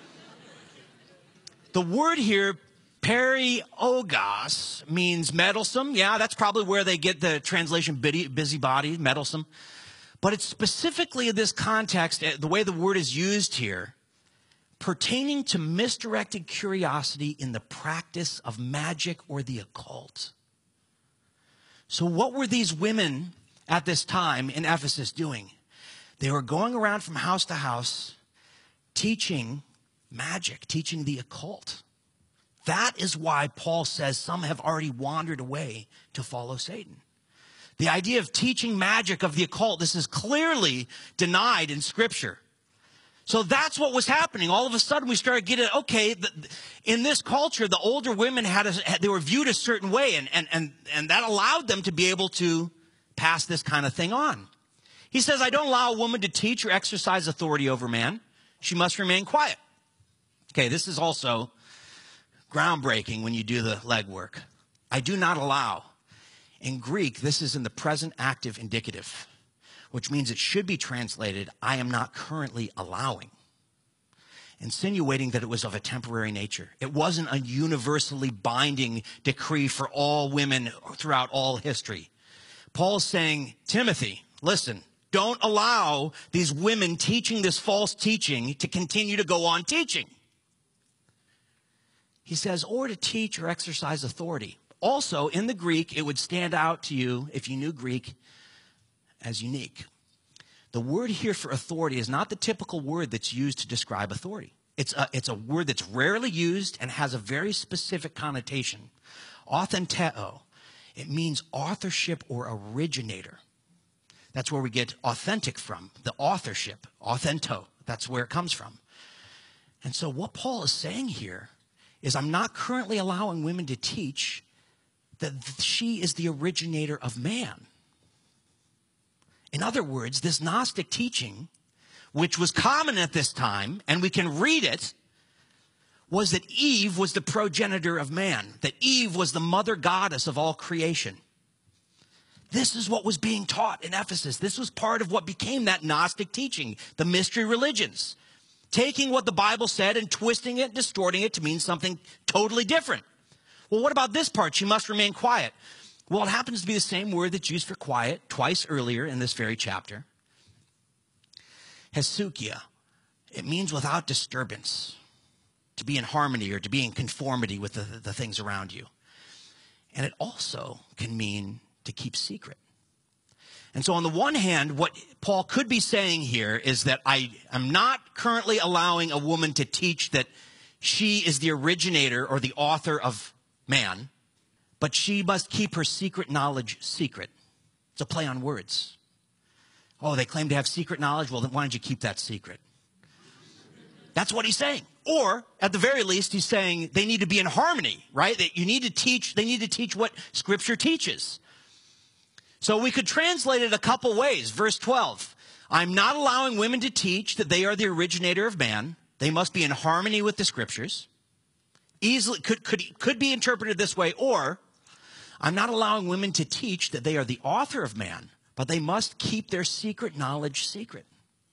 The word here, periogos, means meddlesome. Yeah, that's probably where they get the translation busybody, meddlesome. But it's specifically in this context, the way the word is used here, pertaining to misdirected curiosity in the practice of magic or the occult. So what were these women at this time in Ephesus doing? They were going around from house to house teaching magic, teaching the occult. That is why Paul says some have already wandered away to follow Satan. The idea of teaching magic of the occult, this is clearly denied in Scripture. So that's what was happening. All of a sudden we started getting, okay, the, in this culture, the older women had, a, they were viewed a certain way, and, and, and, and that allowed them to be able to pass this kind of thing on. He says, I don't allow a woman to teach or exercise authority over man. She must remain quiet. Okay, this is also groundbreaking when you do the legwork. I do not allow. In Greek, this is in the present active indicative, which means it should be translated, I am not currently allowing, insinuating that it was of a temporary nature. It wasn't a universally binding decree for all women throughout all history. Paul's saying, Timothy, listen, don't allow these women teaching this false teaching to continue to go on teaching. He says, or to teach or exercise authority. Also, in the Greek, it would stand out to you, if you knew Greek, as unique. The word here for authority is not the typical word that's used to describe authority. It's a, it's a word that's rarely used and has a very specific connotation. Authenteo. It means authorship or originator. That's where we get authentic from, the authorship, authento. That's where it comes from. And so what Paul is saying here is I'm not currently allowing women to teach that she is the originator of man. In other words, this Gnostic teaching, which was common at this time, and we can read it, was that Eve was the progenitor of man, that Eve was the mother goddess of all creation. This is what was being taught in Ephesus. This was part of what became that Gnostic teaching, the mystery religions. Taking what the Bible said and twisting it, distorting it to mean something totally different. Well, what about this part? She must remain quiet. Well, it happens to be the same word that's used for quiet twice earlier in this very chapter. Hesukia. It means without disturbance, to be in harmony or to be in conformity with the, the things around you. And it also can mean to keep secret. And so on the one hand, what Paul could be saying here is that I am not currently allowing a woman to teach that she is the originator or the author of man, but she must keep her secret knowledge secret. It's a play on words. Oh, they claim to have secret knowledge? Well, then why don't you keep that secret? That's what he's saying. Or, at the very least, he's saying they need to be in harmony, right? That you need to teach, they need to teach what Scripture teaches. So we could translate it a couple ways. Verse twelve, I'm not allowing women to teach that they are the originator of man. They must be in harmony with the Scriptures. Easily could, could, could be interpreted this way, or I'm not allowing women to teach that they are the author of man, but they must keep their secret knowledge secret.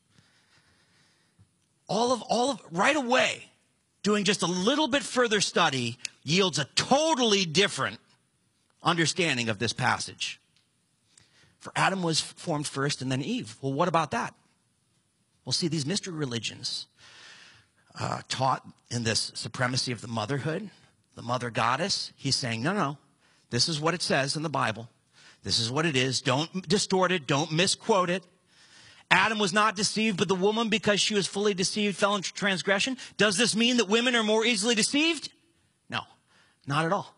All of, all of, right away, doing just a little bit further study yields a totally different understanding of this passage. For Adam was formed first and then Eve. Well, what about that? Well, see, these mystery religions uh, taught in this supremacy of the motherhood, the mother goddess. He's saying, no, no, this is what it says in the Bible. This is what it is. Don't distort it. Don't misquote it. Adam was not deceived, but the woman, because she was fully deceived, fell into transgression. Does this mean that women are more easily deceived? No, not at all.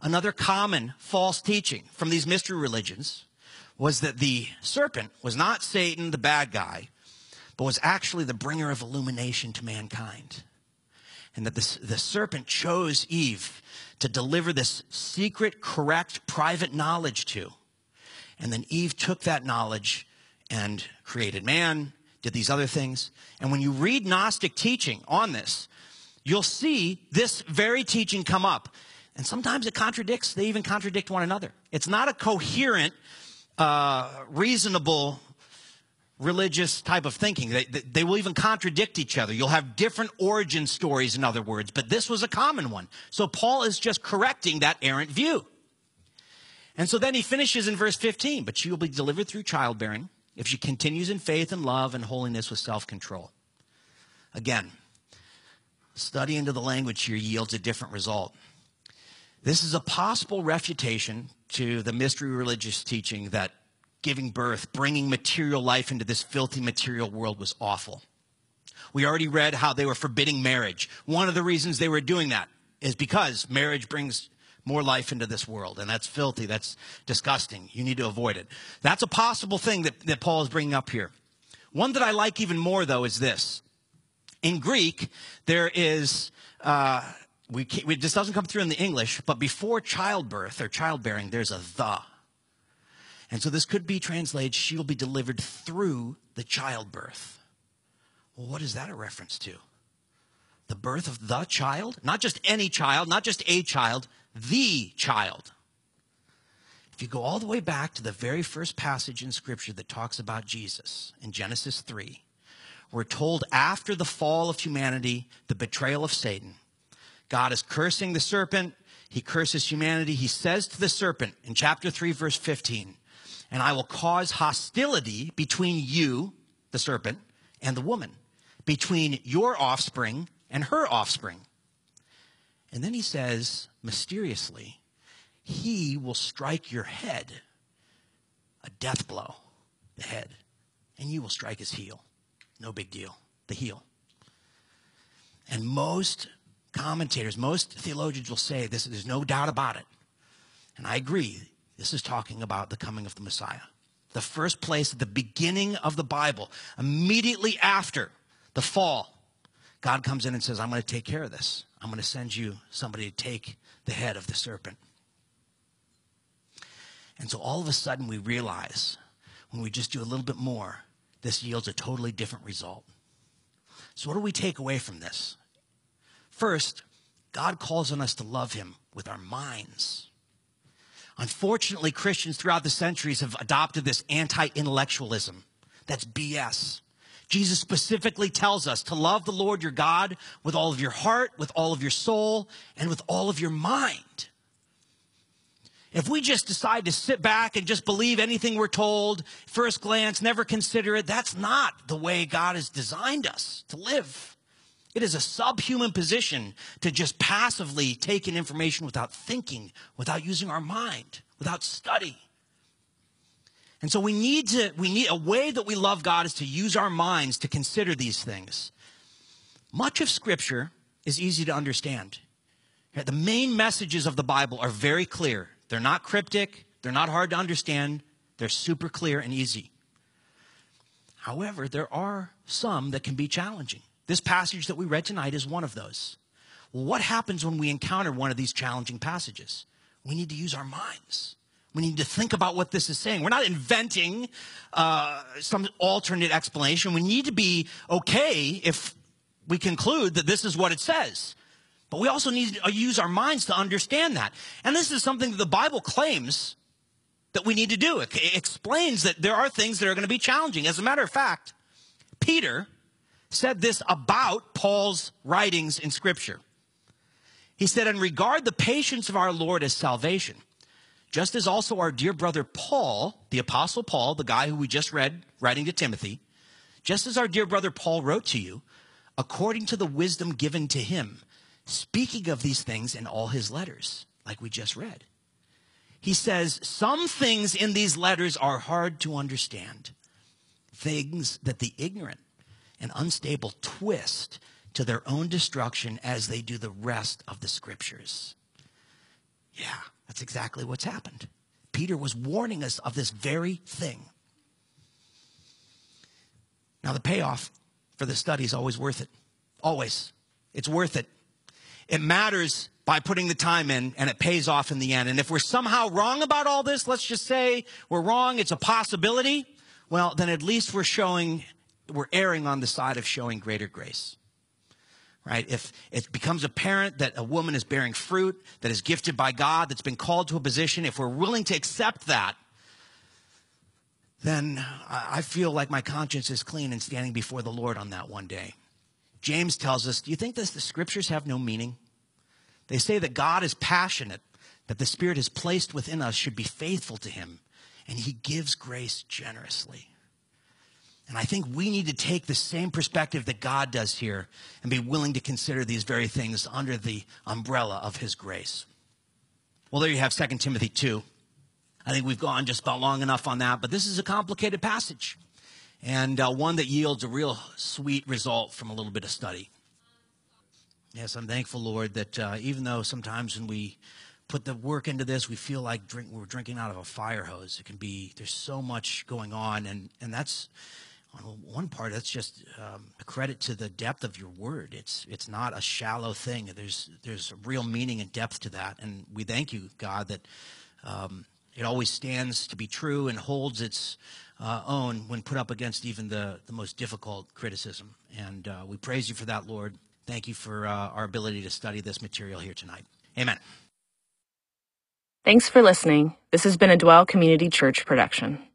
Another common false teaching from these mystery religions was that the serpent was not Satan, the bad guy, but was actually the bringer of illumination to mankind. And that the, the serpent chose Eve to deliver this secret, correct, private knowledge to. And then Eve took that knowledge and created man, did these other things. And when you read Gnostic teaching on this, you'll see this very teaching come up. And sometimes it contradicts, they even contradict one another. It's not a coherent, uh, reasonable, religious type of thinking. They, they will even contradict each other. You'll have different origin stories, in other words, but this was a common one. So Paul is just correcting that errant view. And so then he finishes in verse fifteen, but she will be delivered through childbearing if she continues in faith and love and holiness with self-control. Again, study into the language here yields a different result. This is a possible refutation to the mystery religious teaching that giving birth, bringing material life into this filthy material world was awful. We already read how they were forbidding marriage. One of the reasons they were doing that is because marriage brings more life into this world, and that's filthy, that's disgusting. You need to avoid it. That's a possible thing that, that Paul is bringing up here. One that I like even more, though, is this. In Greek, there is... Uh, We, can't, we this doesn't come through in the English, but before childbirth or childbearing, there's a the. And so this could be translated, she will be delivered through the childbirth. Well, what is that a reference to? The birth of the child? Not just any child, not just a child, the child. If you go all the way back to the very first passage in Scripture that talks about Jesus, in Genesis three, we're told after the fall of humanity, the betrayal of Satan, God is cursing the serpent. He curses humanity. He says to the serpent in chapter three, verse fifteen, and I will cause hostility between you, the serpent, and the woman, between your offspring and her offspring. And then he says, mysteriously, he will strike your head, a death blow, the head, and you will strike his heel. No big deal, the heel. And most commentators, most theologians will say this, there's no doubt about it. And I agree. This is talking about the coming of the Messiah. The first place at the beginning of the Bible, immediately after the fall, God comes in and says, I'm going to take care of this. I'm going to send you somebody to take the head of the serpent. And so all of a sudden we realize when we just do a little bit more, this yields a totally different result. So what do we take away from this? First, God calls on us to love him with our minds. Unfortunately, Christians throughout the centuries have adopted this anti-intellectualism. That's B S. Jesus specifically tells us to love the Lord your God with all of your heart, with all of your soul, and with all of your mind. If we just decide to sit back and just believe anything we're told, first glance, never consider it, that's not the way God has designed us to live. It is a subhuman position to just passively take in information without thinking, without using our mind, without study. And so we need to, we need a way that we love God is to use our minds to consider these things. Much of Scripture is easy to understand. The main messages of the Bible are very clear. They're not cryptic. They're not hard to understand. They're super clear and easy. However, there are some that can be challenging. This passage that we read tonight is one of those. Well, what happens when we encounter one of these challenging passages? We need to use our minds. We need to think about what this is saying. We're not inventing uh, some alternate explanation. We need to be okay if we conclude that this is what it says. But we also need to use our minds to understand that. And this is something that the Bible claims that we need to do. It explains that there are things that are going to be challenging. As a matter of fact, Peter said this about Paul's writings in Scripture. He said, and regard the patience of our Lord as salvation, just as also our dear brother Paul, the Apostle Paul, the guy who we just read writing to Timothy, just as our dear brother Paul wrote to you, according to the wisdom given to him, speaking of these things in all his letters, like we just read. He says, some things in these letters are hard to understand, things that the ignorant and unstable twist to their own destruction as they do the rest of the Scriptures. Yeah, That's exactly what's happened. Peter was warning us of this very thing. Now, the payoff for the study is always worth it. Always. It's worth it. It matters by putting the time in, and it pays off in the end. And if we're somehow wrong about all this, let's just say we're wrong, it's a possibility, well, then at least we're showing, we're erring on the side of showing greater grace. Right? If it becomes apparent that a woman is bearing fruit, that is gifted by God, that's been called to a position, if we're willing to accept that, then I feel like my conscience is clean and standing before the Lord on that one day. James tells us, do you think that the scriptures have no meaning? They say that God is passionate, that the Spirit has placed within us should be faithful to him, and he gives grace generously. And I think we need to take the same perspective that God does here and be willing to consider these very things under the umbrella of his grace. Well, there you have Second Timothy two. I think we've gone just about long enough on that, but this is a complicated passage and uh, one that yields a real sweet result from a little bit of study. Yes, I'm thankful, Lord, that uh, even though sometimes when we put the work into this, we feel like drink, we're drinking out of a fire hose. It can be, there's so much going on, and, and that's, on one part, that's just um, a credit to the depth of your word. It's it's not a shallow thing. There's there's a real meaning and depth to that, and we thank you, God, that um, it always stands to be true and holds its uh, own when put up against even the, the most difficult criticism. And uh, we praise you for that, Lord. Thank you for uh, our ability to study this material here tonight. Amen.
Thanks for listening. This has been a Dwell Community Church production.